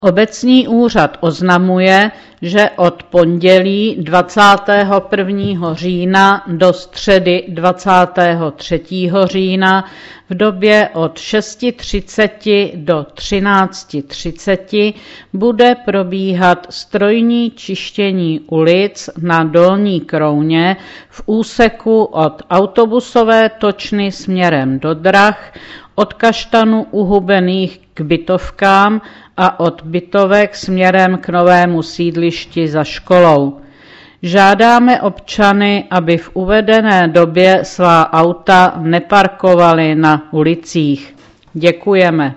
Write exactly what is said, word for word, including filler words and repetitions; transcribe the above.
Obecní úřad oznamuje, že od pondělí dvacátého prvního října do středy dvacátého třetího října v době od šesti třiceti do třinácti třiceti bude probíhat strojní čištění ulic na Dolní Krouně v úseku od autobusové točny směrem do Drah, od Kaštanů u Hubených k Bytovkám a od Bytovek směrem k novému sídlišti za školou. Žádáme občany, aby v uvedené době svá auta neparkovali na ulicích. Děkujeme.